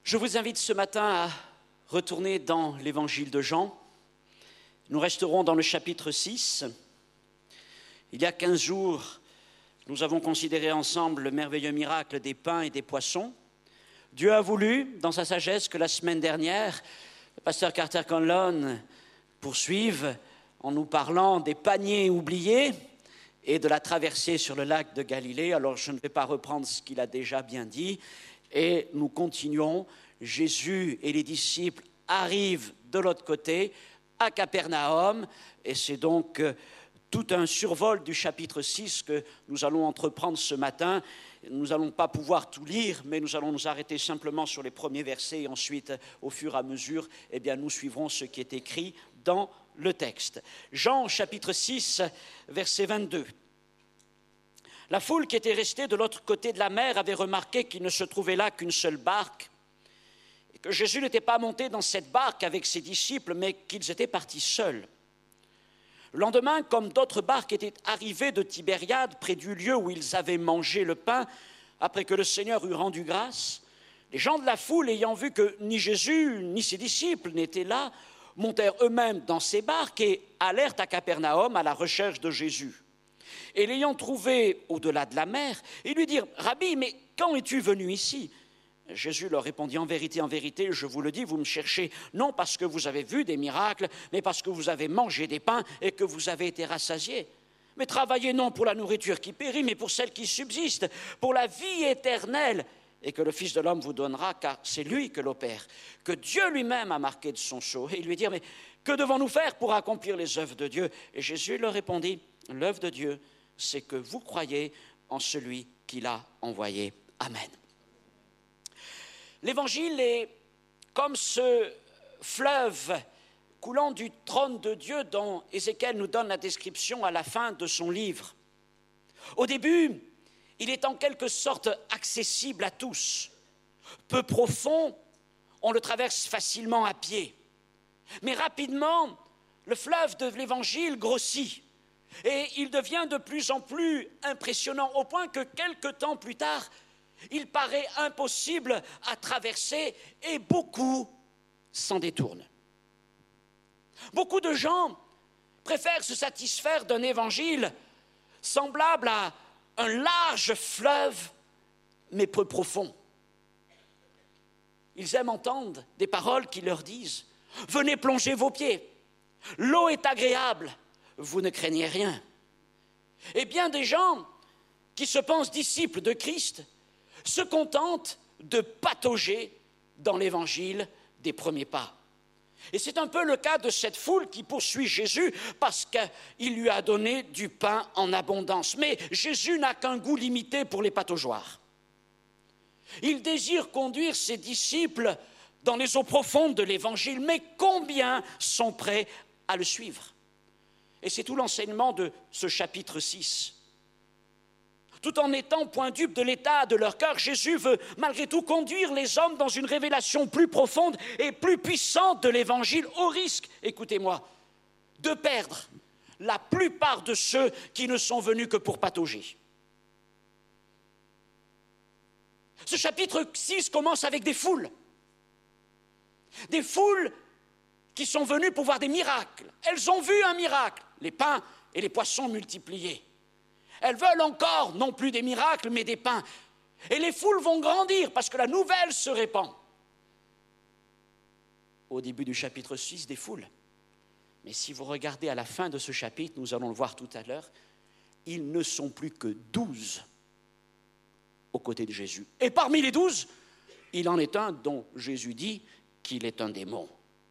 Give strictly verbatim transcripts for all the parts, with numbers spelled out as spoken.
Je vous invite ce matin à retourner dans l'évangile de Jean. Nous resterons dans le chapitre six. Il y a quinze jours, nous avons considéré ensemble le merveilleux miracle des pains et des poissons. Dieu a voulu, dans sa sagesse, que la semaine dernière, le pasteur Carter Conlon poursuive en nous parlant des paniers oubliés et de la traversée sur le lac de Galilée. Alors je ne vais pas reprendre ce qu'il a déjà bien dit. Et nous continuons. Jésus et les disciples arrivent de l'autre côté, à Capernaum. Et c'est donc tout un survol du chapitre six que nous allons entreprendre ce matin. Nous n'allons pas pouvoir tout lire, mais nous allons nous arrêter simplement sur les premiers versets. Et ensuite, au fur et à mesure, eh bien, nous suivrons ce qui est écrit dans le texte. Jean, chapitre six, verset vingt-deux. La foule qui était restée de l'autre côté de la mer avait remarqué qu'il ne se trouvait là qu'une seule barque et que Jésus n'était pas monté dans cette barque avec ses disciples, mais qu'ils étaient partis seuls. Le lendemain, comme d'autres barques étaient arrivées de Tibériade, près du lieu où ils avaient mangé le pain, après que le Seigneur eut rendu grâce, les gens de la foule, ayant vu que ni Jésus ni ses disciples n'étaient là, montèrent eux-mêmes dans ces barques et allèrent à Capernaum à la recherche de Jésus. Et l'ayant trouvé au-delà de la mer, ils lui dirent « Rabbi, mais quand es-tu venu ici ?» Jésus leur répondit « En vérité, en vérité, je vous le dis, vous me cherchez non parce que vous avez vu des miracles, mais parce que vous avez mangé des pains et que vous avez été rassasiés. Mais travaillez non pour la nourriture qui périt, mais pour celle qui subsiste, pour la vie éternelle, et que le Fils de l'homme vous donnera, car c'est lui que l'opère, que Dieu lui-même a marqué de son sceau. » Et ils lui dirent « Mais que devons-nous faire pour accomplir les œuvres de Dieu ?» Et Jésus leur répondit « L'œuvre de Dieu, c'est que vous croyez en celui qui l'a envoyé. Amen. » L'Évangile est comme ce fleuve coulant du trône de Dieu dont Ézéchiel nous donne la description à la fin de son livre. Au début, il est en quelque sorte accessible à tous. Peu profond, on le traverse facilement à pied. Mais rapidement, le fleuve de l'Évangile grossit. Et il devient de plus en plus impressionnant, au point que quelque temps plus tard, il paraît impossible à traverser et beaucoup s'en détournent. Beaucoup de gens préfèrent se satisfaire d'un évangile semblable à un large fleuve, mais peu profond. Ils aiment entendre des paroles qui leur disent « Venez plonger vos pieds, l'eau est agréable, vous ne craignez rien. » Et bien des gens qui se pensent disciples de Christ se contentent de patauger dans l'évangile des premiers pas. Et c'est un peu le cas de cette foule qui poursuit Jésus parce qu'il lui a donné du pain en abondance. Mais Jésus n'a qu'un goût limité pour les pataugeoires. Il désire conduire ses disciples dans les eaux profondes de l'évangile, mais combien sont prêts à le suivre? Et c'est tout l'enseignement de ce chapitre six. Tout en étant point dupe de l'état de leur cœur, Jésus veut malgré tout conduire les hommes dans une révélation plus profonde et plus puissante de l'Évangile, au risque, écoutez-moi, de perdre la plupart de ceux qui ne sont venus que pour patauger. Ce chapitre six commence avec des foules. Des foules qui sont venues pour voir des miracles. Elles ont vu un miracle, les pains et les poissons multipliés. Elles veulent encore, non plus des miracles, mais des pains. Et les foules vont grandir parce que la nouvelle se répand. Au début du chapitre six, des foules. Mais si vous regardez à la fin de ce chapitre, nous allons le voir tout à l'heure, ils ne sont plus que douze aux côtés de Jésus. Et parmi les douze, il en est un dont Jésus dit qu'il est un démon.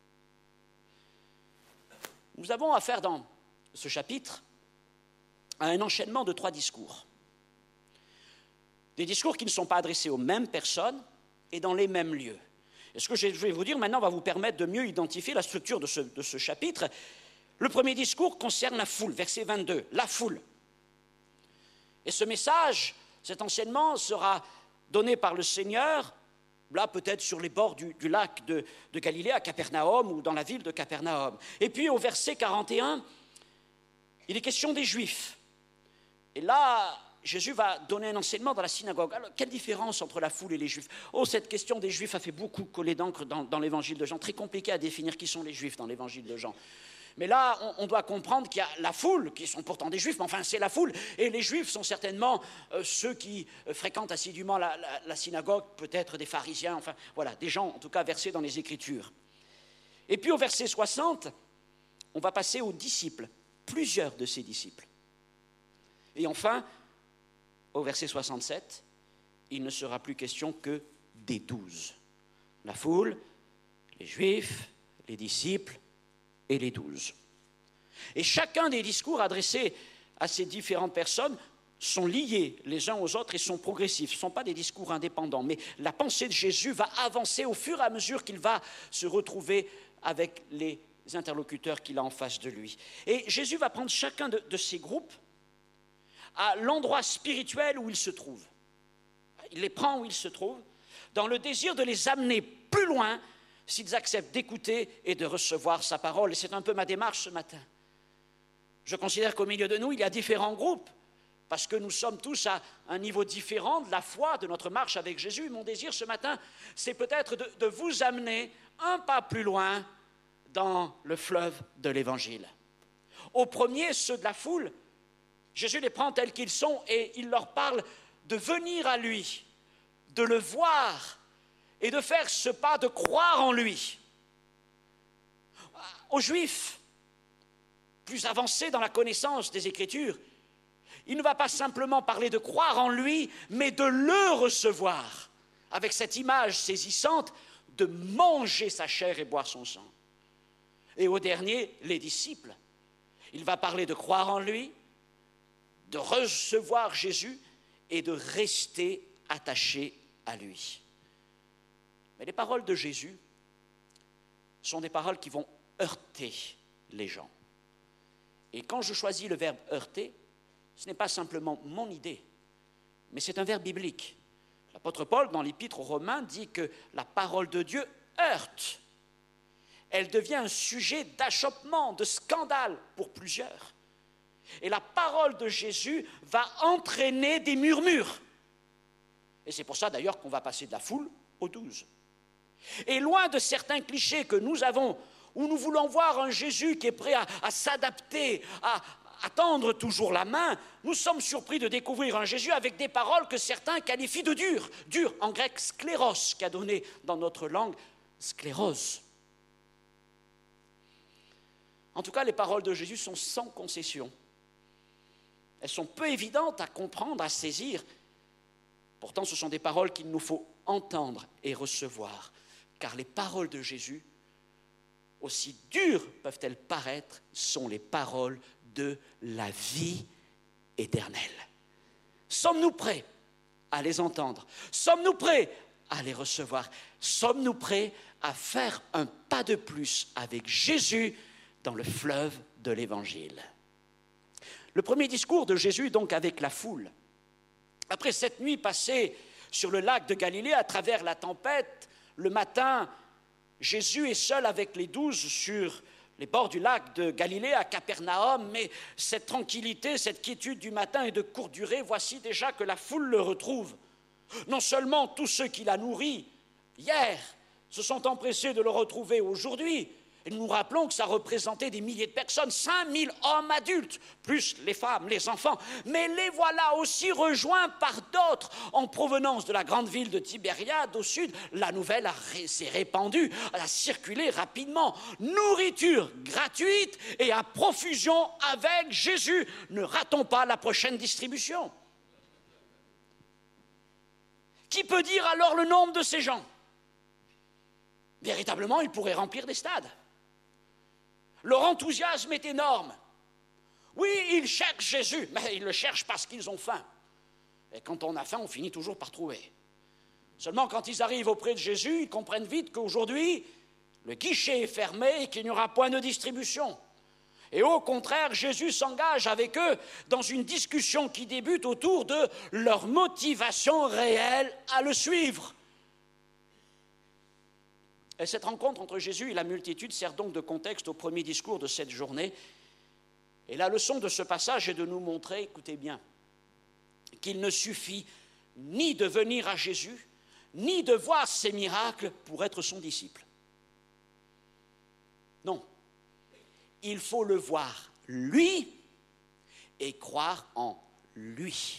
Nous avons affaire dans ce chapitre à un enchaînement de trois discours. Des discours qui ne sont pas adressés aux mêmes personnes et dans les mêmes lieux. Et ce que je vais vous dire maintenant va vous permettre de mieux identifier la structure de ce, de ce chapitre. Le premier discours concerne la foule, verset vingt-deux, la foule. Et ce message, cet enseignement sera donné par le Seigneur, là peut-être sur les bords du, du lac de, de Galilée, à Capernaum ou dans la ville de Capernaum. Et puis au verset quarante et un, il est question des Juifs. Et là, Jésus va donner un enseignement dans la synagogue. Alors, quelle différence entre la foule et les Juifs? Oh, cette question des Juifs a fait beaucoup coller d'encre dans, dans l'évangile de Jean. Très compliqué à définir qui sont les Juifs dans l'évangile de Jean. Mais là, on, on doit comprendre qu'il y a la foule, qui sont pourtant des Juifs, mais enfin, c'est la foule. Et les Juifs sont certainement euh, ceux qui euh, fréquentent assidûment la, la, la synagogue, peut-être des pharisiens, enfin, voilà, des gens, en tout cas, versés dans les Écritures. Et puis, au verset soixante, on va passer aux disciples, plusieurs de ces disciples. Et enfin, au verset soixante-sept, il ne sera plus question que des douze. La foule, les Juifs, les disciples, et les douze. Et chacun des discours adressés à ces différentes personnes sont liés les uns aux autres et sont progressifs. Ce ne sont pas des discours indépendants, mais la pensée de Jésus va avancer au fur et à mesure qu'il va se retrouver avec les interlocuteurs qu'il a en face de lui. Et Jésus va prendre chacun de, de ces groupes à l'endroit spirituel où ils se trouvent. Il les prend où ils se trouvent, dans le désir de les amener plus loin s'ils acceptent d'écouter et de recevoir sa parole. Et c'est un peu ma démarche ce matin. Je considère qu'au milieu de nous, il y a différents groupes, parce que nous sommes tous à un niveau différent de la foi, de notre marche avec Jésus. Mon désir ce matin, c'est peut-être de, de vous amener un pas plus loin dans le fleuve de l'Évangile. Au premier, ceux de la foule, Jésus les prend tels qu'ils sont et il leur parle de venir à lui, de le voir, et de faire ce pas de croire en lui. Aux Juifs, plus avancés dans la connaissance des Écritures, il ne va pas simplement parler de croire en lui, mais de le recevoir, avec cette image saisissante de manger sa chair et boire son sang. Et au dernier, les disciples, il va parler de croire en lui, de recevoir Jésus et de rester attaché à lui. Mais les paroles de Jésus sont des paroles qui vont heurter les gens. Et quand je choisis le verbe heurter, ce n'est pas simplement mon idée, mais c'est un verbe biblique. L'apôtre Paul, dans l'Épître aux Romains, dit que la parole de Dieu heurte. Elle devient un sujet d'achoppement, de scandale pour plusieurs. Et la parole de Jésus va entraîner des murmures. Et c'est pour ça d'ailleurs qu'on va passer de la foule aux douze. Et loin de certains clichés que nous avons, où nous voulons voir un Jésus qui est prêt à, à s'adapter, à, à tendre toujours la main, nous sommes surpris de découvrir un Jésus avec des paroles que certains qualifient de dures. Dur, en grec, skléros, qui a donné dans notre langue sclérose. En tout cas, les paroles de Jésus sont sans concession. Elles sont peu évidentes à comprendre, à saisir. Pourtant, ce sont des paroles qu'il nous faut entendre et recevoir. Car les paroles de Jésus, aussi dures peuvent-elles paraître, sont les paroles de la vie éternelle. Sommes-nous prêts à les entendre? Sommes-nous prêts à les recevoir? Sommes-nous prêts à faire un pas de plus avec Jésus dans le fleuve de l'Évangile? Le premier discours de Jésus, donc, avec la foule. Après cette nuit passée sur le lac de Galilée, à travers la tempête, le matin, Jésus est seul avec les douze sur les bords du lac de Galilée à Capernaum, mais cette tranquillité, cette quiétude du matin est de courte durée. Voici déjà que la foule le retrouve. Non seulement tous ceux qui l'a nourri hier se sont empressés de le retrouver aujourd'hui, et nous nous rappelons que ça représentait des milliers de personnes, cinq mille hommes adultes, plus les femmes, les enfants. Mais les voilà aussi rejoints par d'autres en provenance de la grande ville de Tibériade au sud. La nouvelle a, s'est répandue, elle a circulé rapidement. Nourriture gratuite et à profusion avec Jésus. Ne ratons pas la prochaine distribution. Qui peut dire alors le nombre de ces gens? Véritablement, ils pourraient remplir des stades. Leur enthousiasme est énorme. Oui, ils cherchent Jésus, mais ils le cherchent parce qu'ils ont faim. Et quand on a faim, on finit toujours par trouver. Seulement, quand ils arrivent auprès de Jésus, ils comprennent vite qu'aujourd'hui, le guichet est fermé et qu'il n'y aura point de distribution. Et au contraire, Jésus s'engage avec eux dans une discussion qui débute autour de leur motivation réelle à le suivre. Et cette rencontre entre Jésus et la multitude sert donc de contexte au premier discours de cette journée. Et la leçon de ce passage est de nous montrer, écoutez bien, qu'il ne suffit ni de venir à Jésus, ni de voir ses miracles pour être son disciple. Non, il faut le voir lui et croire en lui.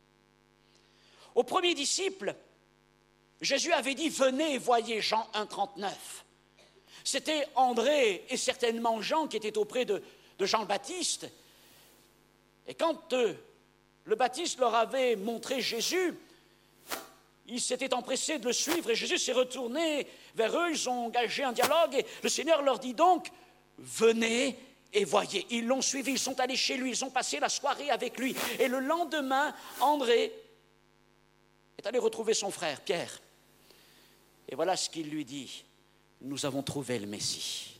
Au premier disciple, Jésus avait dit « Venez et voyez » Jean un, trente-neuf. C'était André et certainement Jean qui étaient auprès de, de Jean le Baptiste. Et quand euh, le Baptiste leur avait montré Jésus, ils s'étaient empressés de le suivre et Jésus s'est retourné vers eux, ils ont engagé un dialogue et le Seigneur leur dit donc « Venez et voyez ». Ils l'ont suivi, ils sont allés chez lui, ils ont passé la soirée avec lui. Et le lendemain, André est allé retrouver son frère Pierre. Et voilà ce qu'il lui dit. Nous avons trouvé le Messie.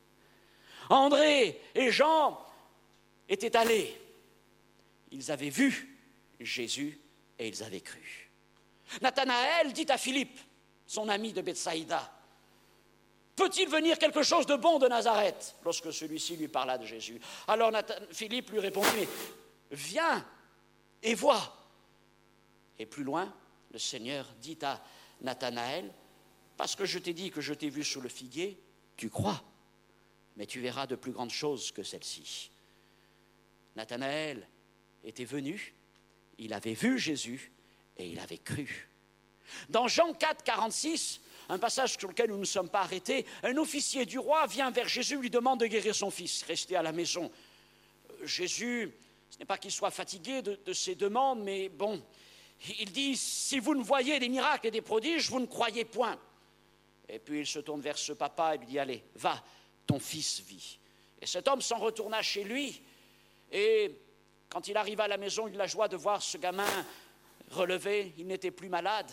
André et Jean étaient allés. Ils avaient vu Jésus et ils avaient cru. Nathanaël dit à Philippe, son ami de Bethsaïda, « Peut-il venir quelque chose de bon de Nazareth ?» lorsque celui-ci lui parla de Jésus. Alors Nathan, Philippe lui répondit, « Mais viens et vois. » Et plus loin, le Seigneur dit à Nathanaël, « Parce que je t'ai dit que je t'ai vu sous le figuier, tu crois, mais tu verras de plus grandes choses que celles-ci. » Nathanaël était venu, il avait vu Jésus et il avait cru. Dans Jean quatre, quarante-six, un passage sur lequel nous ne sommes pas arrêtés, un officier du roi vient vers Jésus, lui demande de guérir son fils, rester à la maison. Jésus, ce n'est pas qu'il soit fatigué de, de ses demandes, mais bon, il dit, si vous ne voyez des miracles et des prodiges, vous ne croyez point. Et puis il se tourne vers ce papa et lui dit, allez, va, ton fils vit. Et cet homme s'en retourna chez lui, et quand il arriva à la maison, il eut la joie de voir ce gamin relevé, il n'était plus malade.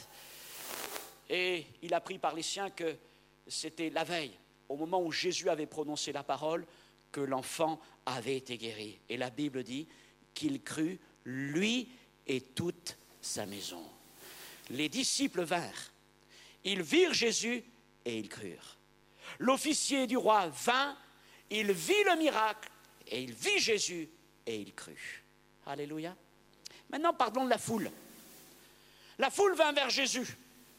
Et il apprit par les siens que c'était la veille, au moment où Jésus avait prononcé la parole, que l'enfant avait été guéri. Et la Bible dit qu'il crut, lui et toute sa maison. Les disciples vinrent, ils virent Jésus et ils crurent. L'officier du roi vint, il vit le miracle et il vit Jésus et il crut. Alléluia. Maintenant parlons de la foule. La foule vint vers Jésus.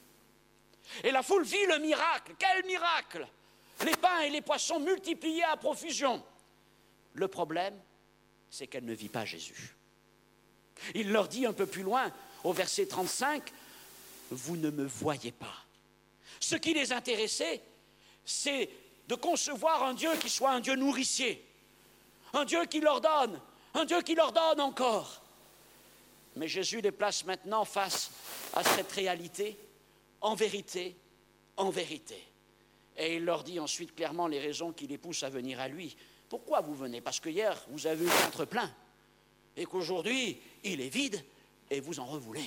Et la foule vit le miracle. Quel miracle! Les pains et les poissons multipliés à profusion. Le problème, c'est qu'elle ne vit pas Jésus. Il leur dit un peu plus loin, au verset trente-cinq, « Vous ne me voyez pas. » Ce qui les intéressait, c'est de concevoir un Dieu qui soit un Dieu nourricier, un Dieu qui leur donne, un Dieu qui leur donne encore. Mais Jésus les place maintenant face à cette réalité, en vérité, en vérité. Et il leur dit ensuite clairement les raisons qui les poussent à venir à lui. Pourquoi vous venez? Parce que hier, vous avez eu le ventre plein, et qu'aujourd'hui, il est vide, et vous en revoulez.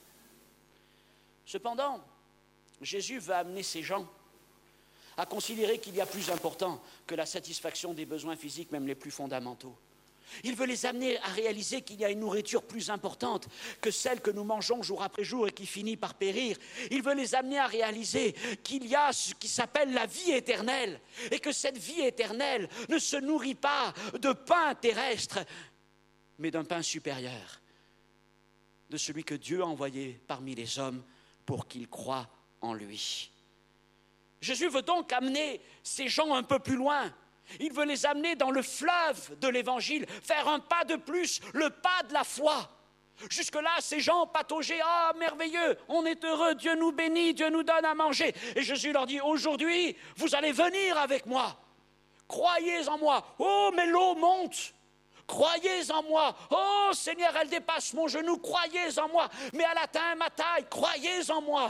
Cependant, Jésus va amener ces gens à considérer qu'il y a plus important que la satisfaction des besoins physiques, même les plus fondamentaux. Il veut les amener à réaliser qu'il y a une nourriture plus importante que celle que nous mangeons jour après jour et qui finit par périr. Il veut les amener à réaliser qu'il y a ce qui s'appelle la vie éternelle et que cette vie éternelle ne se nourrit pas de pain terrestre, mais d'un pain supérieur, de celui que Dieu a envoyé parmi les hommes pour qu'ils croient en lui. Jésus veut donc amener ces gens un peu plus loin. Il veut les amener dans le fleuve de l'Évangile, faire un pas de plus, le pas de la foi. Jusque-là, ces gens pataugeaient, « Ah, merveilleux, on est heureux, Dieu nous bénit, Dieu nous donne à manger. » Et Jésus leur dit, « Aujourd'hui, vous allez venir avec moi. Croyez en moi. Oh, mais l'eau monte. Croyez en moi. Oh, Seigneur, elle dépasse mon genou. Croyez en moi. Mais elle atteint ma taille. Croyez en moi. »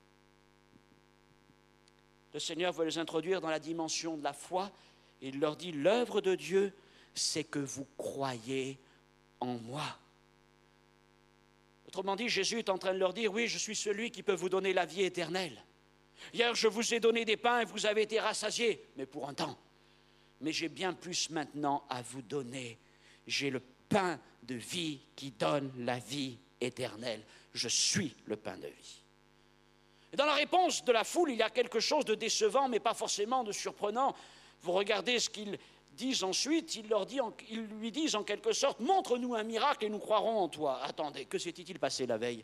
Le Seigneur veut les introduire dans la dimension de la foi. Il leur dit, l'œuvre de Dieu, c'est que vous croyez en moi. Autrement dit, Jésus est en train de leur dire, oui, je suis celui qui peut vous donner la vie éternelle. Hier, je vous ai donné des pains et vous avez été rassasiés, mais pour un temps. Mais j'ai bien plus maintenant à vous donner. J'ai le pain de vie qui donne la vie éternelle. Je suis le pain de vie. Et dans la réponse de la foule, il y a quelque chose de décevant, mais pas forcément de surprenant. Vous regardez ce qu'ils disent ensuite, ils, leur disent, ils lui disent en quelque sorte, montre-nous un miracle et nous croirons en toi. Attendez, que s'était-il passé la veille?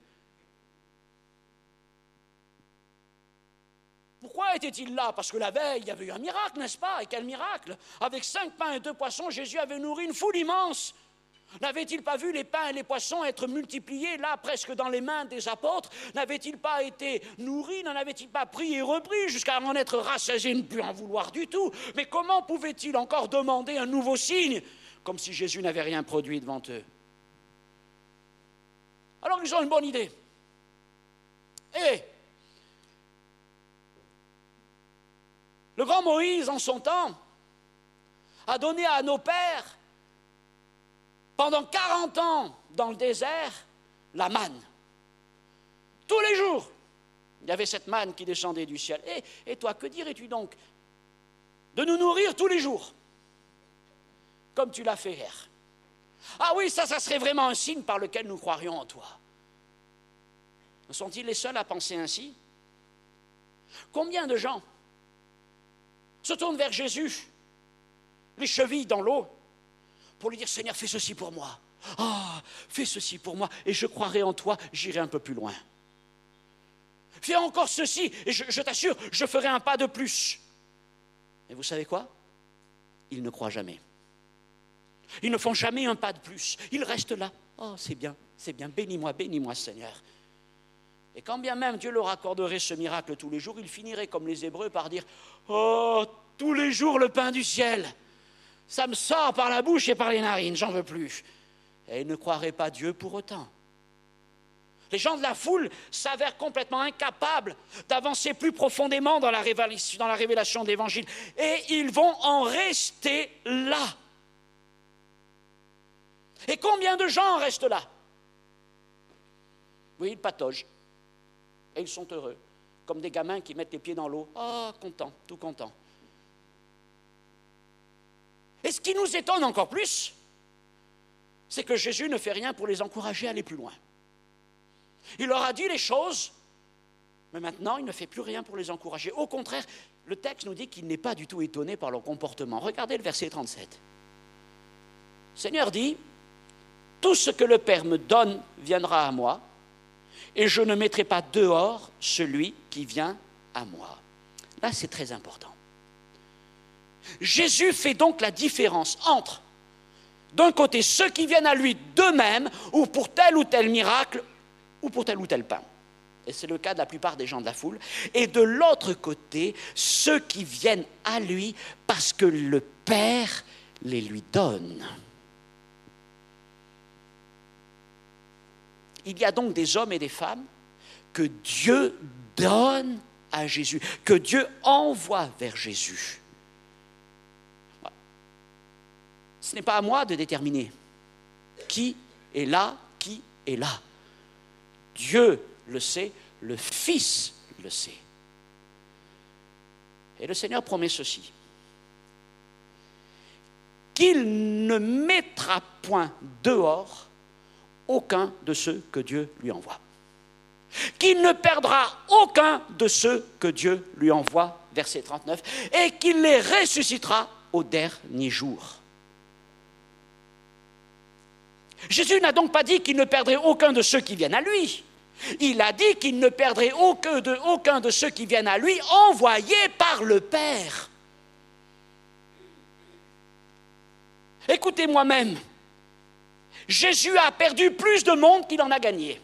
Pourquoi était-il là? Parce que la veille, il y avait eu un miracle, n'est-ce pas? Et quel miracle? Avec cinq pains et deux poissons, Jésus avait nourri une foule immense. N'avait-il pas vu les pains et les poissons être multipliés, là, presque dans les mains des apôtres? N'avait-il pas été nourri? N'en avait-il pas pris et repris jusqu'à en être rassasié, ne plus en vouloir du tout? Mais comment pouvait-il encore demander un nouveau signe, comme si Jésus n'avait rien produit devant eux? Alors ils ont une bonne idée. Et le grand Moïse, en son temps, a donné à nos pères, pendant quarante ans dans le désert, la manne. Tous les jours, il y avait cette manne qui descendait du ciel. Et, et toi, que dirais-tu donc de nous nourrir tous les jours, comme tu l'as fait hier? Ah oui, ça, ça serait vraiment un signe par lequel nous croirions en toi. Ne sont-ils les seuls à penser ainsi? Combien de gens se tournent vers Jésus, les chevilles dans l'eau, pour lui dire, Seigneur, fais ceci pour moi. Ah, fais ceci pour moi, et je croirai en toi, j'irai un peu plus loin. Fais encore ceci, et je, je t'assure, je ferai un pas de plus. Et vous savez quoi? Ils ne croient jamais. Ils ne font jamais un pas de plus. Ils restent là. Oh, c'est bien, c'est bien, bénis-moi, bénis-moi, Seigneur. Et quand bien même Dieu leur accorderait ce miracle tous les jours, ils finiraient comme les Hébreux par dire, oh, tous les jours le pain du ciel. Ça me sort par la bouche et par les narines, j'en veux plus. Et ils ne croiraient pas Dieu pour autant. Les gens de la foule s'avèrent complètement incapables d'avancer plus profondément dans la révélation, dans la révélation de l'Évangile. Et ils vont en rester là. Et combien de gens restent là? Oui, ils pataugent. Et ils sont heureux. Comme des gamins qui mettent les pieds dans l'eau. Ah, oh, content, tout content. Et ce qui nous étonne encore plus, c'est que Jésus ne fait rien pour les encourager à aller plus loin. Il leur a dit les choses, mais maintenant il ne fait plus rien pour les encourager. Au contraire, le texte nous dit qu'il n'est pas du tout étonné par leur comportement. Regardez le verset trente-sept. Le Seigneur dit, « Tout ce que le Père me donne viendra à moi, et je ne mettrai pas dehors celui qui vient à moi. » Là, c'est très important. Jésus fait donc la différence entre, d'un côté, ceux qui viennent à lui d'eux-mêmes, ou pour tel ou tel miracle, ou pour tel ou tel pain. Et c'est le cas de la plupart des gens de la foule. Et de l'autre côté, ceux qui viennent à lui parce que le Père les lui donne. Il y a donc des hommes et des femmes que Dieu donne à Jésus, que Dieu envoie vers Jésus. Ce n'est pas à moi de déterminer qui est là, qui est là. Dieu le sait, le Fils le sait. Et le Seigneur promet ceci, qu'il ne mettra point dehors aucun de ceux que Dieu lui envoie. Qu'il ne perdra aucun de ceux que Dieu lui envoie, verset trente-neuf, et qu'il les ressuscitera au dernier jour. Jésus n'a donc pas dit qu'il ne perdrait aucun de ceux qui viennent à lui. Il a dit qu'il ne perdrait aucun de, aucun de ceux qui viennent à lui, envoyés par le Père. Écoutez moi-même, Jésus a perdu plus de monde qu'il en a gagné.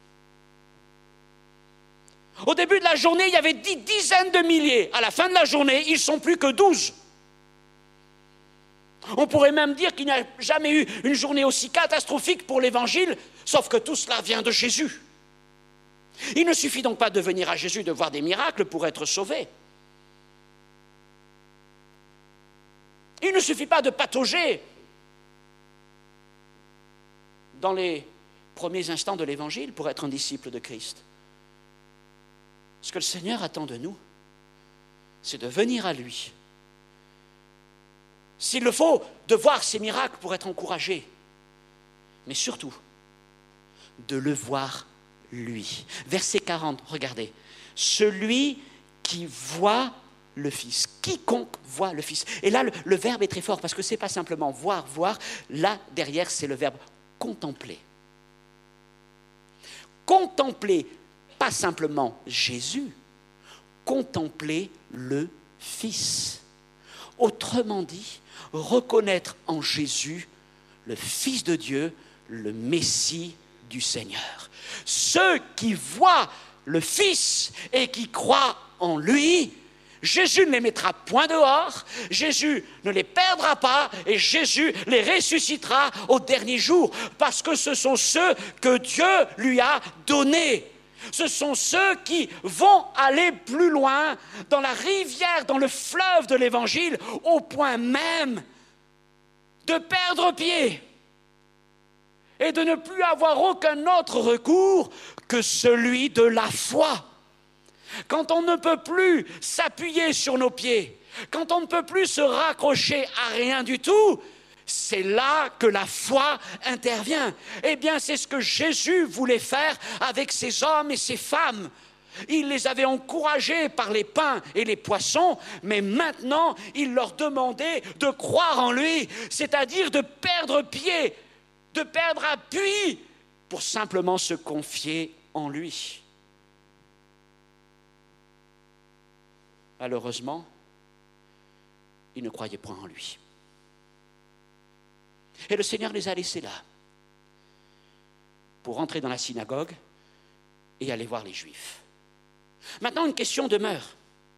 Au début de la journée, il y avait dix dizaines de milliers. À la fin de la journée, ils ne sont plus que douze. On pourrait même dire qu'il n'y a jamais eu une journée aussi catastrophique pour l'Évangile, sauf que tout cela vient de Jésus. Il ne suffit donc pas de venir à Jésus, de voir des miracles pour être sauvé. Il ne suffit pas de patauger dans les premiers instants de l'Évangile pour être un disciple de Christ. Ce que le Seigneur attend de nous, c'est de venir à lui. S'il le faut, de voir ces miracles pour être encouragé, mais surtout, de le voir lui. Verset quarante, regardez. Celui qui voit le Fils. Quiconque voit le Fils. Et là, le, le verbe est très fort parce que ce n'est pas simplement voir, voir. Là, derrière, c'est le verbe contempler. Contempler, pas simplement Jésus, contempler le Fils. Autrement dit, reconnaître en Jésus le Fils de Dieu, le Messie du Seigneur. Ceux qui voient le Fils et qui croient en lui, Jésus ne les mettra point dehors, Jésus ne les perdra pas et Jésus les ressuscitera au dernier jour parce que ce sont ceux que Dieu lui a donnés. Ce sont ceux qui vont aller plus loin dans la rivière, dans le fleuve de l'Évangile, au point même de perdre pied et de ne plus avoir aucun autre recours que celui de la foi. Quand on ne peut plus s'appuyer sur nos pieds, quand on ne peut plus se raccrocher à rien du tout, c'est là que la foi intervient. Eh bien, c'est ce que Jésus voulait faire avec ces hommes et ces femmes. Il les avait encouragés par les pains et les poissons, mais maintenant, il leur demandait de croire en lui, c'est-à-dire de perdre pied, de perdre appui, pour simplement se confier en lui. Malheureusement, ils ne croyaient point en lui. Et le Seigneur les a laissés là, pour rentrer dans la synagogue et aller voir les Juifs. Maintenant, une question demeure.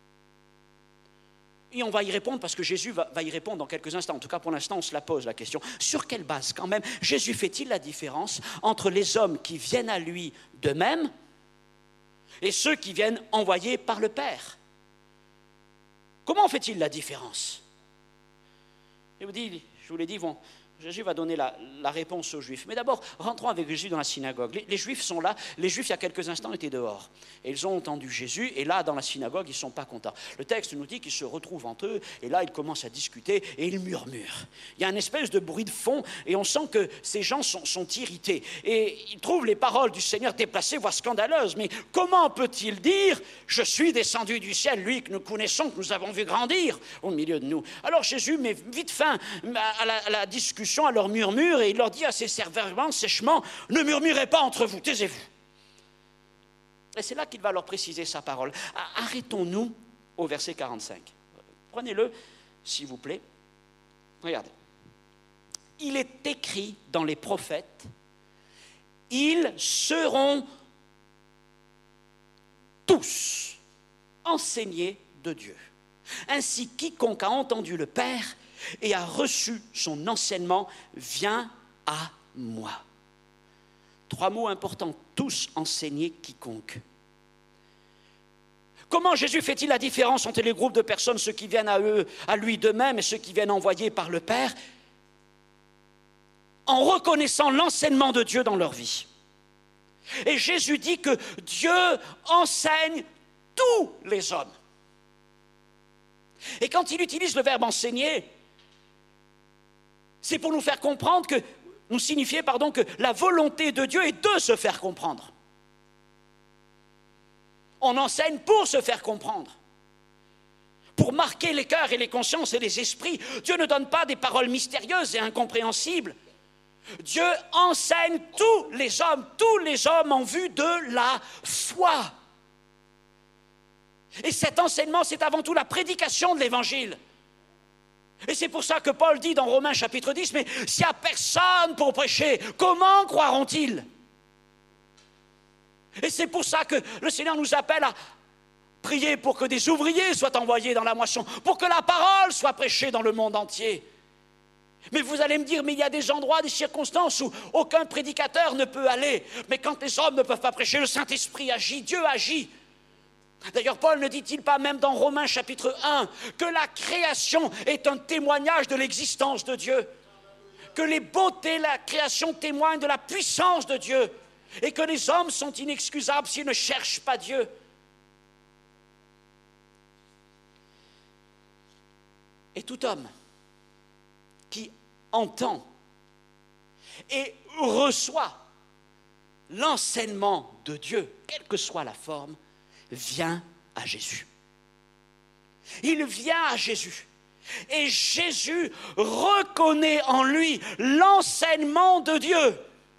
Et on va y répondre parce que Jésus va, va y répondre dans quelques instants. En tout cas, pour l'instant, on se la pose la question. Sur quelle base, quand même, Jésus fait-il la différence entre les hommes qui viennent à lui d'eux-mêmes et ceux qui viennent envoyés par le Père? Comment fait-il la différence? Je vous dis, je vous l'ai dit, bon, Jésus va donner la, la réponse aux Juifs. Mais d'abord, rentrons avec Jésus dans la synagogue. Les, les Juifs sont là. Les Juifs, il y a quelques instants, étaient dehors. Et ils ont entendu Jésus. Et là, dans la synagogue, ils ne sont pas contents. Le texte nous dit qu'ils se retrouvent entre eux. Et là, ils commencent à discuter et ils murmurent. Il y a une espèce de bruit de fond. Et on sent que ces gens sont, sont irrités. Et ils trouvent les paroles du Seigneur déplacées, voire scandaleuses. Mais comment peut-il dire « Je suis descendu du ciel, lui que nous connaissons, que nous avons vu grandir au milieu de nous ?» Alors Jésus met vite fin à la, à la discussion, à leur murmure, et il leur dit à ses servants sèchement, ne murmurez pas entre vous, taisez-vous. Et c'est là qu'il va leur préciser sa parole. Arrêtons-nous au verset quarante-cinq. Prenez-le, s'il vous plaît. Regardez. Il est écrit dans les prophètes, ils seront tous enseignés de Dieu. Ainsi, quiconque a entendu le Père et a reçu son enseignement vient à moi. Trois mots importants, tous enseignés quiconque. Comment Jésus fait-il la différence entre les groupes de personnes, ceux qui viennent à eux, à lui d'eux-mêmes et ceux qui viennent envoyés par le Père? En reconnaissant l'enseignement de Dieu dans leur vie. Et Jésus dit que Dieu enseigne tous les hommes. Et quand il utilise le verbe enseigner, c'est pour nous faire comprendre que, nous signifier, pardon, que la volonté de Dieu est de se faire comprendre. On enseigne pour se faire comprendre, pour marquer les cœurs et les consciences et les esprits. Dieu ne donne pas des paroles mystérieuses et incompréhensibles. Dieu enseigne tous les hommes, tous les hommes en vue de la foi. Et cet enseignement, c'est avant tout la prédication de l'Évangile. Et c'est pour ça que Paul dit dans Romains chapitre dix, mais s'il n'y a personne pour prêcher, comment croiront-ils? Et c'est pour ça que le Seigneur nous appelle à prier pour que des ouvriers soient envoyés dans la moisson, pour que la parole soit prêchée dans le monde entier. Mais vous allez me dire, mais il y a des endroits, des circonstances où aucun prédicateur ne peut aller. Mais quand les hommes ne peuvent pas prêcher, le Saint-Esprit agit, Dieu agit. D'ailleurs, Paul ne dit-il pas même dans Romains chapitre un que la création est un témoignage de l'existence de Dieu, que les beautés de la création témoignent de la puissance de Dieu et que les hommes sont inexcusables s'ils ne cherchent pas Dieu. Et tout homme qui entend et reçoit l'enseignement de Dieu, quelle que soit la forme, vient à Jésus. Il vient à Jésus. Et Jésus reconnaît en lui l'enseignement de Dieu.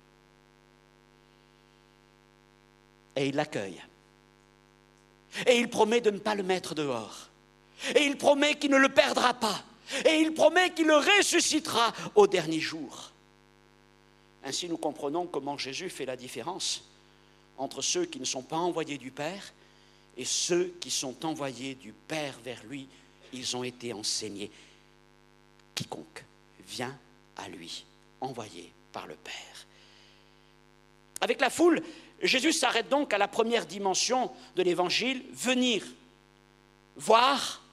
Et il l'accueille. Et il promet de ne pas le mettre dehors. Et il promet qu'il ne le perdra pas. Et il promet qu'il le ressuscitera au dernier jour. Ainsi, nous comprenons comment Jésus fait la différence entre ceux qui ne sont pas envoyés du Père et ceux qui sont envoyés du Père vers lui. Ils ont été enseignés. Quiconque vient à lui, envoyé par le Père. Avec la foule, Jésus s'arrête donc à la première dimension de l'Évangile, venir, voir,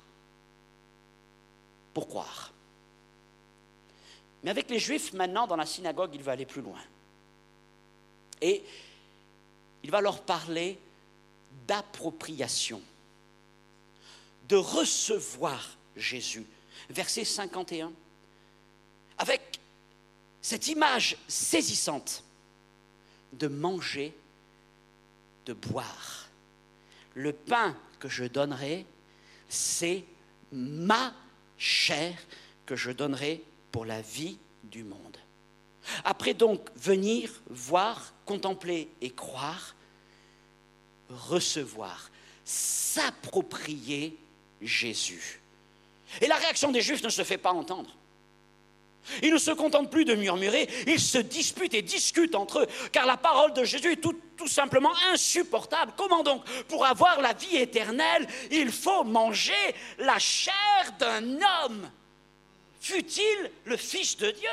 pour croire. Mais avec les Juifs, maintenant, dans la synagogue, il va aller plus loin. Et il va leur parler d'appropriation, de recevoir Jésus. Verset cinquante et un, avec cette image saisissante de manger, de boire. Le pain que je donnerai, c'est ma chair que je donnerai pour la vie du monde. Après donc venir, voir, contempler et croire, recevoir, s'approprier Jésus. Et la réaction des Juifs ne se fait pas entendre. Ils ne se contentent plus de murmurer, ils se disputent et discutent entre eux, car la parole de Jésus est tout, tout simplement insupportable. Comment donc, pour avoir la vie éternelle, il faut manger la chair d'un homme, fût-il le Fils de Dieu?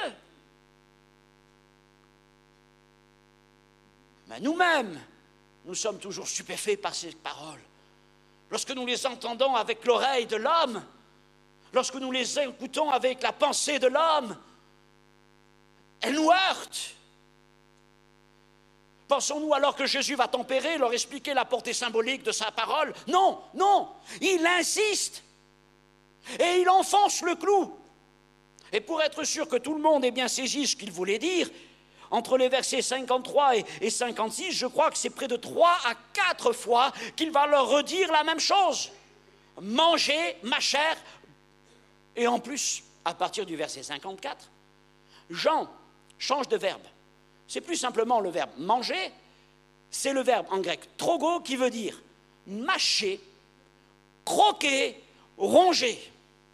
Mais nous-mêmes, nous sommes toujours stupéfaits par ces paroles. Lorsque nous les entendons avec l'oreille de l'homme, lorsque nous les écoutons avec la pensée de l'homme, elles nous heurtent. Pensons-nous alors que Jésus va tempérer, leur expliquer la portée symbolique de sa parole? Non, non, il insiste et il enfonce le clou. Et pour être sûr que tout le monde ait bien saisi ce qu'il voulait dire, entre les versets cinquante-trois et cinquante-six, je crois que c'est près de trois à quatre fois qu'il va leur redire la même chose. Mangez ma chair. Et en plus, à partir du verset cinquante-quatre, Jean change de verbe. C'est plus simplement le verbe manger, c'est le verbe en grec trogo qui veut dire mâcher, croquer, ronger.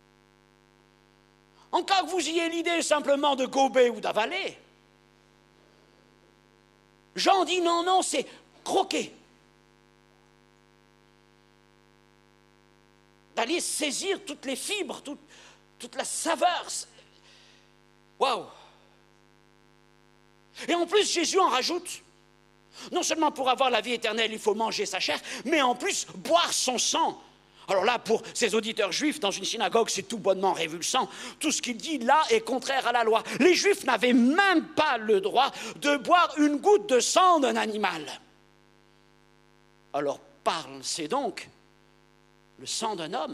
En cas que vous ayez l'idée simplement de gober ou d'avaler, Jean dit non, non, c'est croquer. D'aller saisir toutes les fibres, toute, toute la saveur. Waouh! Et en plus, Jésus en rajoute. Non seulement pour avoir la vie éternelle, il faut manger sa chair, mais en plus, boire son sang. Alors là, pour ces auditeurs juifs, dans une synagogue, c'est tout bonnement révulsant. Tout ce qu'il dit là est contraire à la loi. Les Juifs n'avaient même pas le droit de boire une goutte de sang d'un animal. Alors parle, c'est donc le sang d'un homme.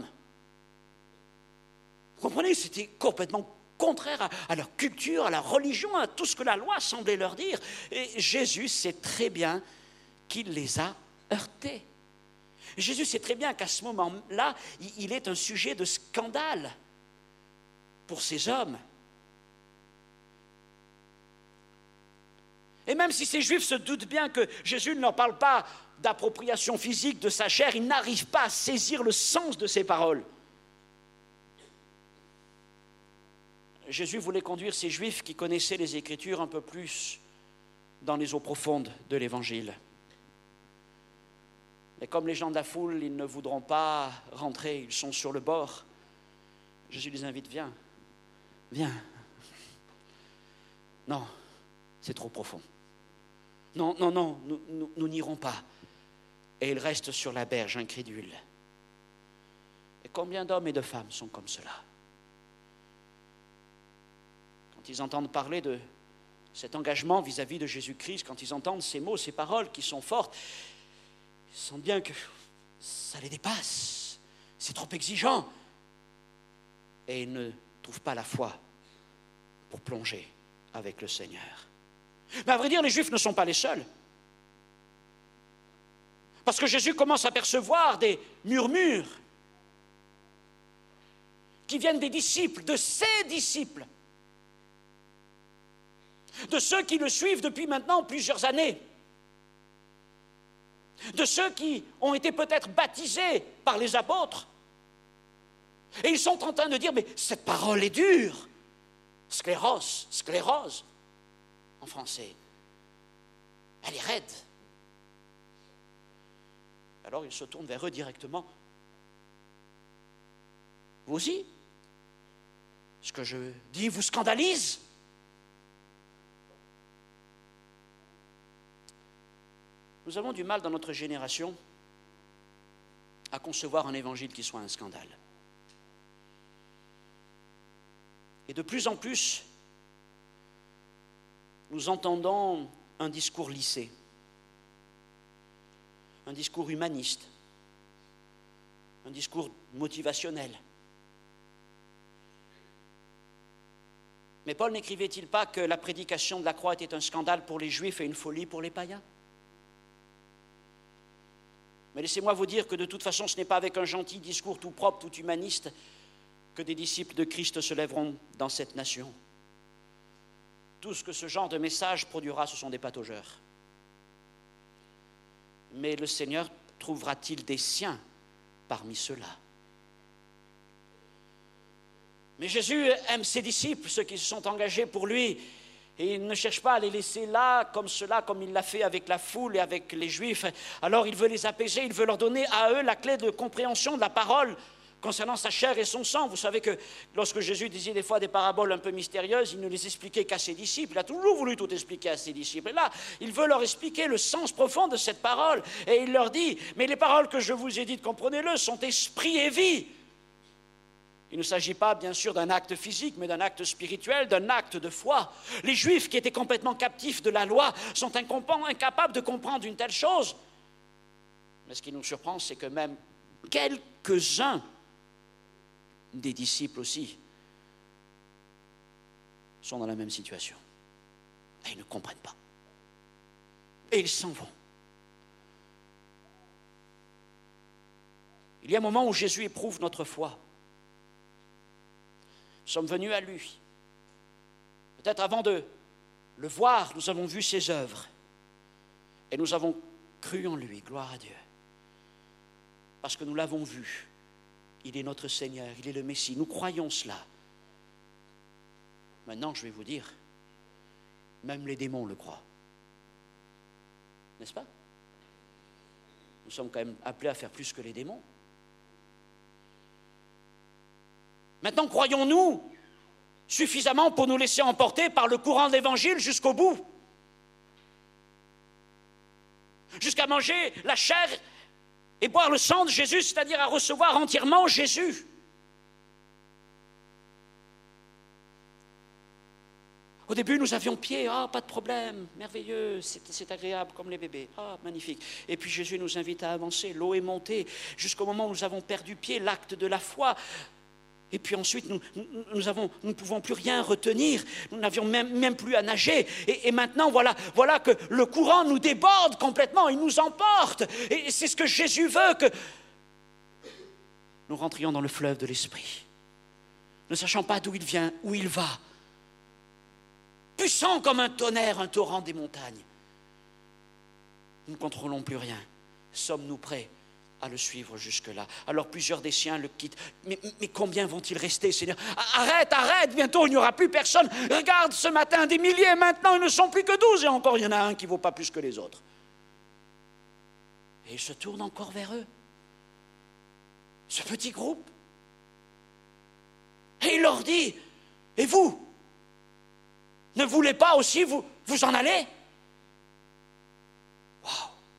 Vous comprenez, c'était complètement contraire à, à leur culture, à leur religion, à tout ce que la loi semblait leur dire. Et Jésus sait très bien qu'il les a heurtés. Jésus sait très bien qu'à ce moment-là, il est un sujet de scandale pour ces hommes. Et même si ces Juifs se doutent bien que Jésus ne leur parle pas d'appropriation physique de sa chair, ils n'arrivent pas à saisir le sens de ses paroles. Jésus voulait conduire ces Juifs qui connaissaient les Écritures un peu plus dans les eaux profondes de l'Évangile. Mais comme les gens de la foule, ils ne voudront pas rentrer, ils sont sur le bord. Jésus les invite, viens, viens. Non, c'est trop profond. Non, non, non, nous, nous, nous n'irons pas. Et ils restent sur la berge, incrédules. Et combien d'hommes et de femmes sont comme cela? Quand ils entendent parler de cet engagement vis-à-vis de Jésus-Christ, quand ils entendent ces mots, ces paroles qui sont fortes, ils sentent bien que ça les dépasse, c'est trop exigeant. Et ils ne trouvent pas la foi pour plonger avec le Seigneur. Mais à vrai dire, les Juifs ne sont pas les seuls. Parce que Jésus commence à percevoir des murmures. qui viennent des disciples, de ses disciples, de ceux qui le suivent depuis maintenant plusieurs années, de ceux qui ont été peut-être baptisés par les apôtres. Et ils sont en train de dire, mais cette parole est dure. Sclérose, sclérose, en français. Elle est raide. Alors ils se tournent vers eux directement. Vous aussi, ce que je dis vous scandalise? Nous avons du mal dans notre génération à concevoir un évangile qui soit un scandale. Et de plus en plus, nous entendons un discours lissé, un discours humaniste, un discours motivationnel. Mais Paul n'écrivait-il pas que la prédication de la croix était un scandale pour les Juifs et une folie pour les païens? Mais laissez-moi vous dire que de toute façon, ce n'est pas avec un gentil discours tout propre, tout humaniste, que des disciples de Christ se lèveront dans cette nation. Tout ce que ce genre de message produira, ce sont des pataugeurs. Mais le Seigneur trouvera-t-il des siens parmi ceux-là? Mais Jésus aime ses disciples, ceux qui se sont engagés pour lui, et il ne cherche pas à les laisser là, comme cela, comme il l'a fait avec la foule et avec les Juifs. Alors il veut les apaiser, il veut leur donner à eux la clé de compréhension de la parole concernant sa chair et son sang. Vous savez que lorsque Jésus disait des fois des paraboles un peu mystérieuses, il ne les expliquait qu'à ses disciples. Il a toujours voulu tout expliquer à ses disciples. Et là, il veut leur expliquer le sens profond de cette parole. Et il leur dit, mais les paroles que je vous ai dites, comprenez-le, sont esprit et vie. Il ne s'agit pas, bien sûr, d'un acte physique, mais d'un acte spirituel, d'un acte de foi. Les Juifs qui étaient complètement captifs de la loi sont incapables de comprendre une telle chose. Mais ce qui nous surprend, c'est que même quelques-uns des disciples aussi sont dans la même situation. Et ils ne comprennent pas. Et ils s'en vont. Il y a un moment où Jésus éprouve notre foi. Nous sommes venus à lui. Peut-être avant de le voir, nous avons vu ses œuvres. Et nous avons cru en lui, gloire à Dieu. Parce que nous l'avons vu. Il est notre Seigneur, il est le Messie. Nous croyons cela. Maintenant, je vais vous dire, même les démons le croient. N'est-ce pas? Nous sommes quand même appelés à faire plus que les démons. Maintenant, croyons-nous suffisamment pour nous laisser emporter par le courant de l'Évangile jusqu'au bout? Jusqu'à manger la chair et boire le sang de Jésus, c'est-à-dire à recevoir entièrement Jésus. Au début, nous avions pied, ah, pas de problème, merveilleux, c'est, c'est agréable comme les bébés, ah, magnifique. Et puis Jésus nous invite à avancer, l'eau est montée, jusqu'au moment où nous avons perdu pied, l'acte de la foi. Et puis ensuite, nous, nous, nous, avons, nous ne pouvons plus rien retenir. Nous n'avions même, même plus à nager. Et, et maintenant, voilà, voilà que le courant nous déborde complètement. Il nous emporte. Et c'est ce que Jésus veut, que nous rentrions dans le fleuve de l'Esprit. Ne sachant pas d'où il vient, où il va. Puissant comme un tonnerre, un torrent des montagnes. Nous ne contrôlons plus rien. Sommes-nous prêts à le suivre jusque-là? Alors plusieurs des siens le quittent. Mais, mais combien vont-ils rester, Seigneur? Arrête, arrête, bientôt il n'y aura plus personne. Regarde ce matin, des milliers, maintenant ils ne sont plus que douze, et encore il y en a un qui ne vaut pas plus que les autres. Et il se tourne encore vers eux. Ce petit groupe. Et il leur dit, et vous, ne voulez pas aussi vous, vous en aller? Waouh!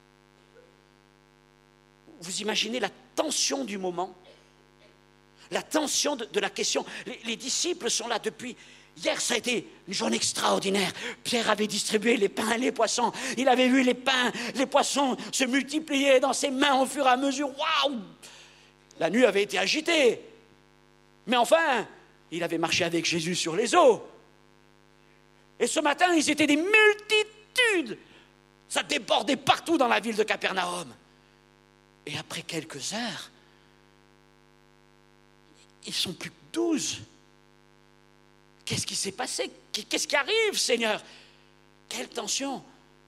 Vous imaginez la tension du moment, la tension de, de la question. Les, les disciples sont là depuis hier, ça a été une journée extraordinaire. Pierre avait distribué les pains et les poissons. Il avait vu les pains, les poissons se multiplier dans ses mains au fur et à mesure. Waouh! La nuit avait été agitée. Mais enfin, il avait marché avec Jésus sur les eaux. Et ce matin, ils étaient des multitudes. Ça débordait partout dans la ville de Capernaum. Et après quelques heures, ils sont plus douze. Qu'est-ce qui s'est passé? Qu'est-ce qui arrive, Seigneur? Quelle tension!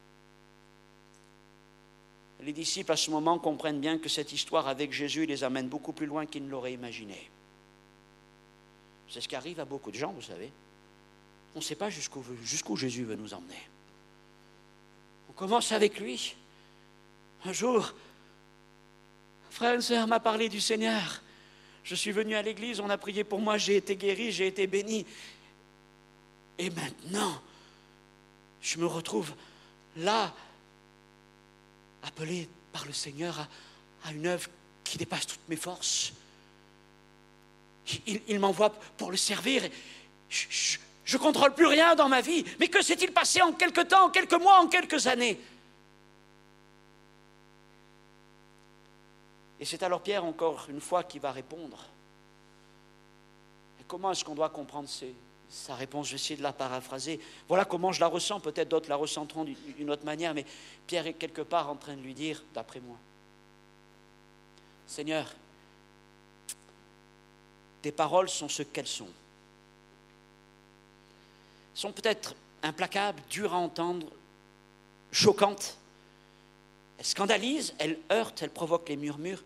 Les disciples, à ce moment, comprennent bien que cette histoire avec Jésus les amène beaucoup plus loin qu'ils ne l'auraient imaginé. C'est ce qui arrive à beaucoup de gens, vous savez. On ne sait pas jusqu'où, jusqu'où Jésus veut nous emmener. On commence avec lui. Un jour, un frère et une sœur m'a parlé du Seigneur. Je suis venu à l'église, on a prié pour moi, j'ai été guéri, j'ai été béni. Et maintenant, je me retrouve là, appelé par le Seigneur à, à une œuvre qui dépasse toutes mes forces. Il, il m'envoie pour le servir. Je ne contrôle plus rien dans ma vie. Mais que s'est-il passé en quelques temps, en quelques mois, en quelques années? Et c'est alors Pierre, encore une fois, qui va répondre. Et comment est-ce qu'on doit comprendre ces, sa réponse? Je vais essayer de la paraphraser. Voilà comment je la ressens. Peut-être d'autres la ressentiront d'une autre manière. Mais Pierre est quelque part en train de lui dire, d'après moi, Seigneur, tes paroles sont ce qu'elles sont. Elles sont peut-être implacables, dures à entendre, choquantes. Elles scandalisent, elles heurtent, elles provoquent les murmures.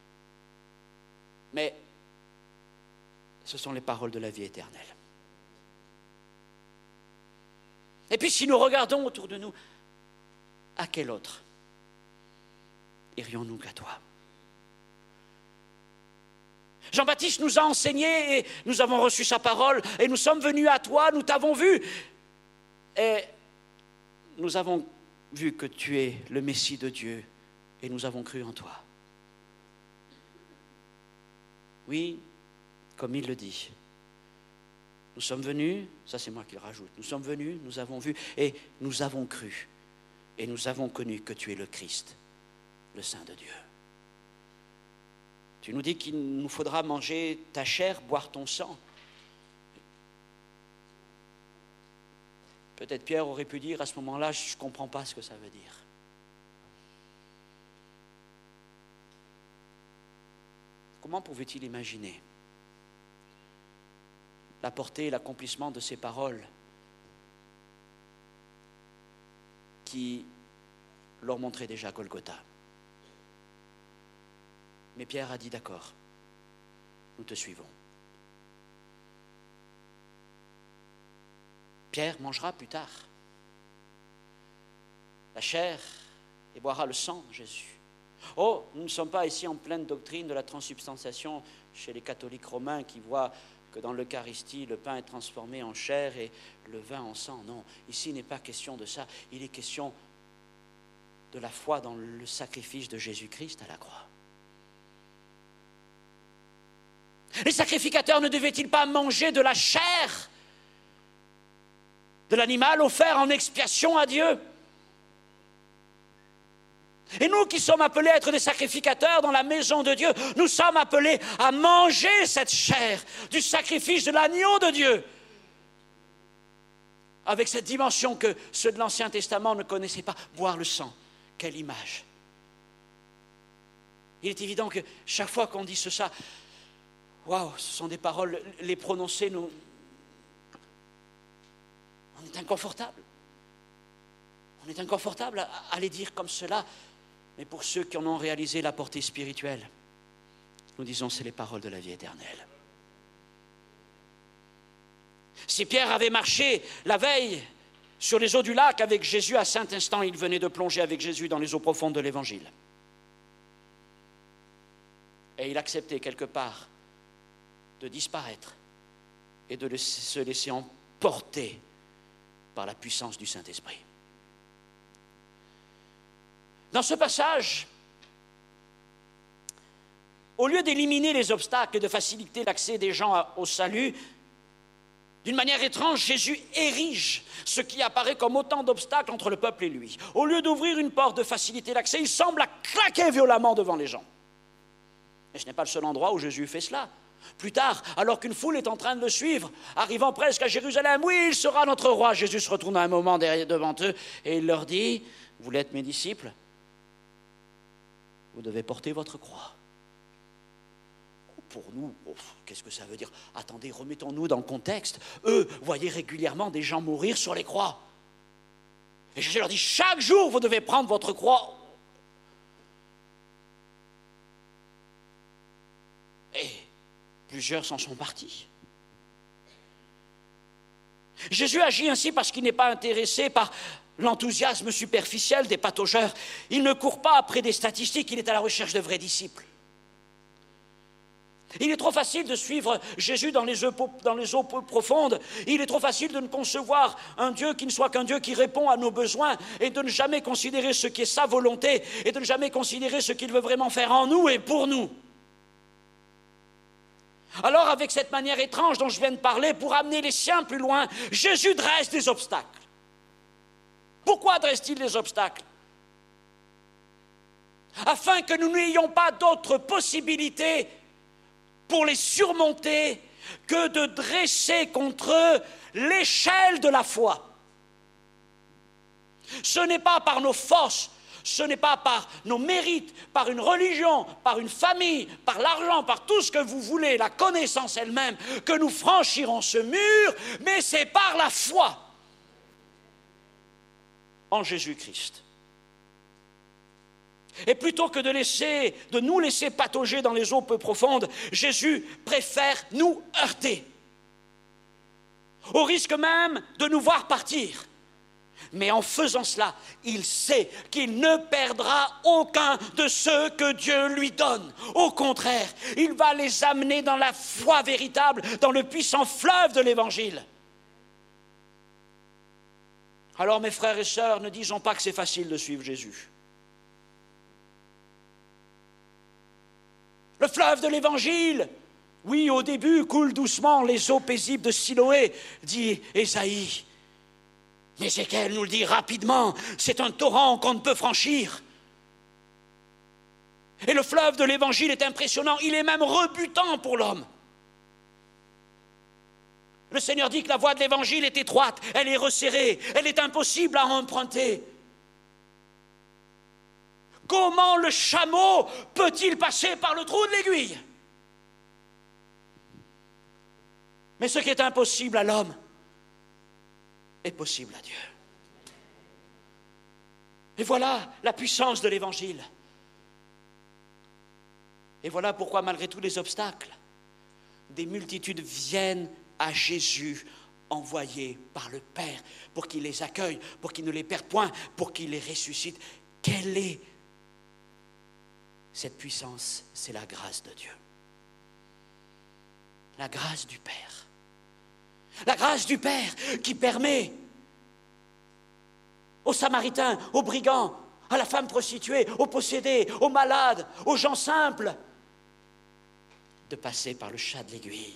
Mais ce sont les paroles de la vie éternelle. Et puis si nous regardons autour de nous, à quel autre irions-nous qu'à toi? Jean-Baptiste nous a enseigné et nous avons reçu sa parole et nous sommes venus à toi, nous t'avons vu et nous avons vu que tu es le Messie de Dieu et nous avons cru en toi. Oui, comme il le dit, nous sommes venus, ça c'est moi qui le rajoute, nous sommes venus, nous avons vu et nous avons cru et nous avons connu que tu es le Christ, le Saint de Dieu. Tu nous dis qu'il nous faudra manger ta chair, boire ton sang. Peut-être Pierre aurait pu dire à ce moment-là, je ne comprends pas ce que ça veut dire. Comment pouvait-il imaginer la portée et l'accomplissement de ces paroles qui leur montraient déjà Golgotha? Mais Pierre a dit, d'accord, nous te suivons. Pierre mangera plus tard la chair et boira le sang de Jésus. Oh, nous ne sommes pas ici en pleine doctrine de la transsubstantiation chez les catholiques romains qui voient que dans l'Eucharistie, le pain est transformé en chair et le vin en sang. Non, ici il n'est pas question de ça. Il est question de la foi dans le sacrifice de Jésus-Christ à la croix. Les sacrificateurs ne devaient-ils pas manger de la chair de l'animal offert en expiation à Dieu? Et nous qui sommes appelés à être des sacrificateurs dans la maison de Dieu, nous sommes appelés à manger cette chair du sacrifice de l'agneau de Dieu, avec cette dimension que ceux de l'Ancien Testament ne connaissaient pas. Boire le sang, quelle image! Il est évident que chaque fois qu'on dit ce ça, waouh, ce sont des paroles, les prononcer, nous, on est inconfortable. On est inconfortable à, à les dire comme cela. Mais pour ceux qui en ont réalisé la portée spirituelle, nous disons c'est les paroles de la vie éternelle. Si Pierre avait marché la veille sur les eaux du lac avec Jésus, à saint instant, il venait de plonger avec Jésus dans les eaux profondes de l'Évangile. Et il acceptait quelque part de disparaître et de se laisser emporter par la puissance du Saint-Esprit. Dans ce passage, au lieu d'éliminer les obstacles et de faciliter l'accès des gens au salut, d'une manière étrange, Jésus érige ce qui apparaît comme autant d'obstacles entre le peuple et lui. Au lieu d'ouvrir une porte, de faciliter l'accès, il semble la claquer violemment devant les gens. Et ce n'est pas le seul endroit où Jésus fait cela. Plus tard, alors qu'une foule est en train de le suivre, arrivant presque à Jérusalem, oui, il sera notre roi. Jésus se retourne un moment derrière, devant eux et il leur dit, vous voulez être mes disciples? Vous devez porter votre croix. pour nous, oh, qu'est-ce que ça veut dire? Attendez, remettons-nous dans le contexte. Eux voyaient régulièrement des gens mourir sur les croix. Et Jésus leur dit, chaque jour, vous devez prendre votre croix. Et plusieurs s'en sont partis. Jésus agit ainsi parce qu'il n'est pas intéressé par l'enthousiasme superficiel des pataugeurs. Il ne court pas après des statistiques, il est à la recherche de vrais disciples. Il est trop facile de suivre Jésus dans les eaux, dans les eaux profondes. Il est trop facile de ne concevoir un Dieu qui ne soit qu'un Dieu qui répond à nos besoins et de ne jamais considérer ce qui est sa volonté et de ne jamais considérer ce qu'il veut vraiment faire en nous et pour nous. Alors, avec cette manière étrange dont je viens de parler, pour amener les siens plus loin, Jésus dresse des obstacles. Pourquoi dresse-t-il des obstacles? Afin que nous n'ayons pas d'autre possibilité pour les surmonter que de dresser contre eux l'échelle de la foi. Ce n'est pas par nos forces, ce n'est pas par nos mérites, par une religion, par une famille, par l'argent, par tout ce que vous voulez, la connaissance elle-même, que nous franchirons ce mur, mais c'est par la foi en Jésus-Christ. Et plutôt que de, laisser, de nous laisser patauger dans les eaux peu profondes, Jésus préfère nous heurter, au risque même de nous voir partir. Mais en faisant cela, il sait qu'il ne perdra aucun de ceux que Dieu lui donne. Au contraire, il va les amener dans la foi véritable, dans le puissant fleuve de l'Évangile. Alors mes frères et sœurs, ne disons pas que c'est facile de suivre Jésus. Le fleuve de l'Évangile, oui, au début, coule doucement les eaux paisibles de Siloé, dit Ésaïe. Mais Ézéchiel nous le dit rapidement, c'est un torrent qu'on ne peut franchir. Et le fleuve de l'Évangile est impressionnant, il est même rebutant pour l'homme. Le Seigneur dit que la voie de l'Évangile est étroite, elle est resserrée, elle est impossible à emprunter. Comment le chameau peut-il passer par le trou de l'aiguille? Mais ce qui est impossible à l'homme est possible à Dieu. Et voilà la puissance de l'Évangile. Et voilà pourquoi, malgré tous les obstacles, des multitudes viennent à Jésus, envoyé par le Père, pour qu'il les accueille, pour qu'il ne les perde point, pour qu'il les ressuscite. Quelle est cette puissance? C'est la grâce de Dieu. La grâce du Père. La grâce du Père qui permet aux Samaritains, aux brigands, à la femme prostituée, aux possédés, aux malades, aux gens simples, de passer par le chat de l'aiguille.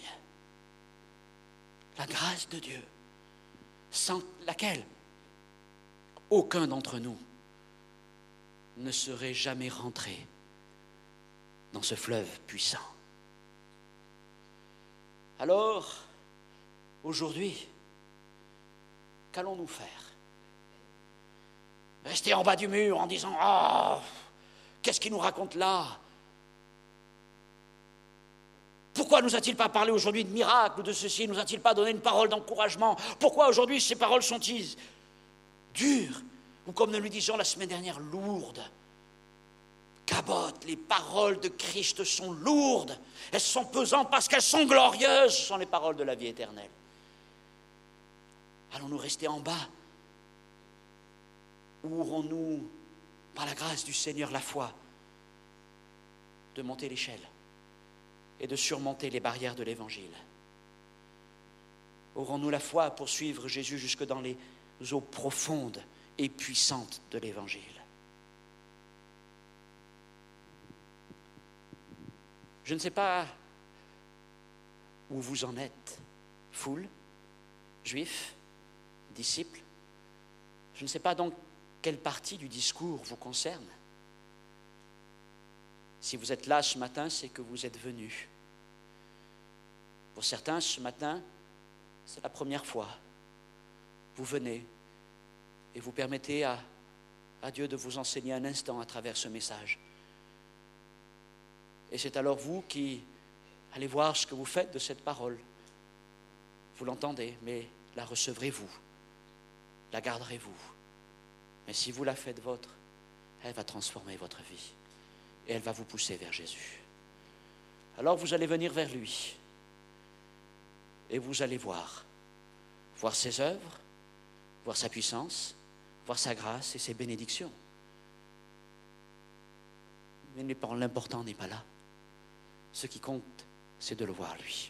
La grâce de Dieu, sans laquelle aucun d'entre nous ne serait jamais rentré dans ce fleuve puissant. Alors, aujourd'hui, qu'allons-nous faire? Rester en bas du mur en disant « Ah, oh, qu'est-ce qu'il nous raconte là? Pourquoi ne nous a-t-il pas parlé aujourd'hui de miracles ou de ceci? Ne nous a-t-il pas donné une parole d'encouragement? Pourquoi aujourd'hui ces paroles sont-ils dures? Ou comme nous le disions la semaine dernière, lourdes? Cabote, les paroles de Christ sont lourdes. Elles sont pesantes parce qu'elles sont glorieuses. Ce sont les paroles de la vie éternelle. Allons-nous rester en bas? Ou aurons-nous, par la grâce du Seigneur, la foi de monter l'échelle et de surmonter les barrières de l'Évangile? Aurons-nous la foi pour suivre Jésus jusque dans les eaux profondes et puissantes de l'Évangile? Je ne sais pas où vous en êtes, foule, juifs, disciples. Je ne sais pas donc quelle partie du discours vous concerne. Si vous êtes là ce matin, c'est que vous êtes venus. Pour certains, ce matin, c'est la première fois. Vous venez et vous permettez à, à Dieu de vous enseigner un instant à travers ce message. Et c'est alors vous qui allez voir ce que vous faites de cette parole. Vous l'entendez, mais la recevrez-vous? La garderez-vous? Mais si vous la faites vôtre, elle va transformer votre vie et elle va vous pousser vers Jésus. Alors vous allez venir vers lui et vous allez voir, voir ses œuvres, voir sa puissance, voir sa grâce et ses bénédictions. Mais l'important n'est pas là. Ce qui compte, c'est de le voir lui.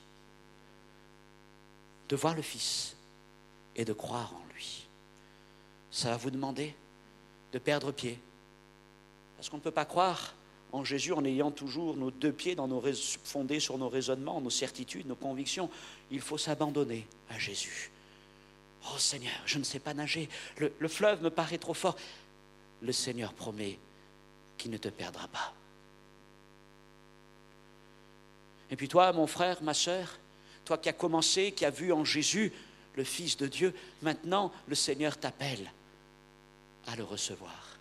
De voir le Fils et de croire en lui. Ça va vous demander de perdre pied. Parce qu'on ne peut pas croire en Jésus en ayant toujours nos deux pieds dans nos, fondés sur nos raisonnements, nos certitudes, nos convictions. Il faut s'abandonner à Jésus. Oh Seigneur, je ne sais pas nager, le, le fleuve me paraît trop fort. Le Seigneur promet qu'il ne te perdra pas. Et puis toi, mon frère, ma sœur, toi qui as commencé, qui as vu en Jésus le Fils de Dieu, maintenant le Seigneur t'appelle à le recevoir,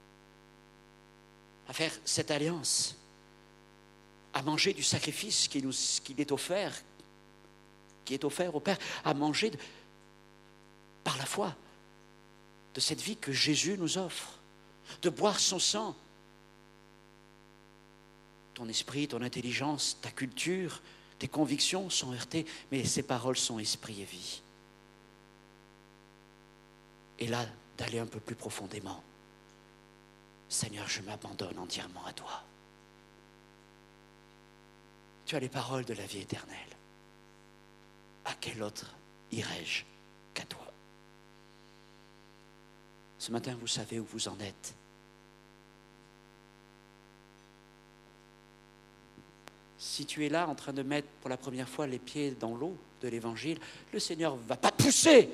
à faire cette alliance, à manger du sacrifice qui nous, qui est offert, qui est offert au Père, à manger de, par la foi de cette vie que Jésus nous offre, de boire son sang. Ton esprit, ton intelligence, ta culture, tes convictions sont heurtées, mais ces paroles sont esprit et vie. Et là, d'aller un peu plus profondément. Seigneur, je m'abandonne entièrement à toi. Tu as les paroles de la vie éternelle. À quel autre irai-je qu'à toi? Ce matin, vous savez où vous en êtes. Si tu es là en train de mettre pour la première fois les pieds dans l'eau de l'Évangile, le Seigneur ne va pas te pousser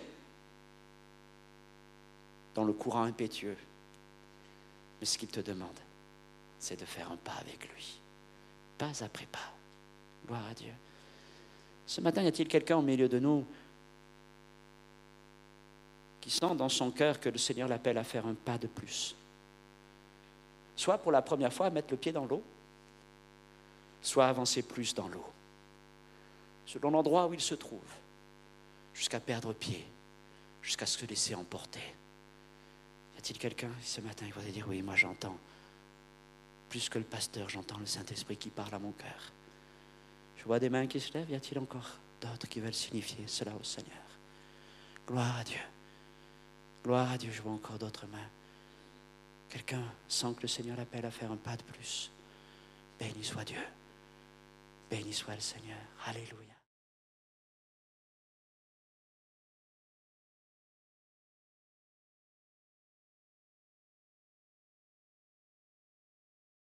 dans le courant impétueux. Mais ce qu'il te demande, c'est de faire un pas avec lui. Pas après pas. Gloire à Dieu. Ce matin, y a-t-il quelqu'un au milieu de nous qui sent dans son cœur que le Seigneur l'appelle à faire un pas de plus? Soit pour la première fois à mettre le pied dans l'eau, soit avancer plus dans l'eau, selon l'endroit où il se trouve, jusqu'à perdre pied, jusqu'à se laisser emporter. Y a-t-il quelqu'un ce matin qui va dire, oui, moi j'entends, plus que le pasteur, j'entends le Saint-Esprit qui parle à mon cœur. Je vois des mains qui se lèvent, y a-t-il encore d'autres qui veulent signifier cela au Seigneur? Gloire à Dieu. Gloire à Dieu, je vois encore d'autres mains. Quelqu'un sent que le Seigneur l'appelle à faire un pas de plus. Béni soit Dieu. Béni soit le Seigneur. Alléluia.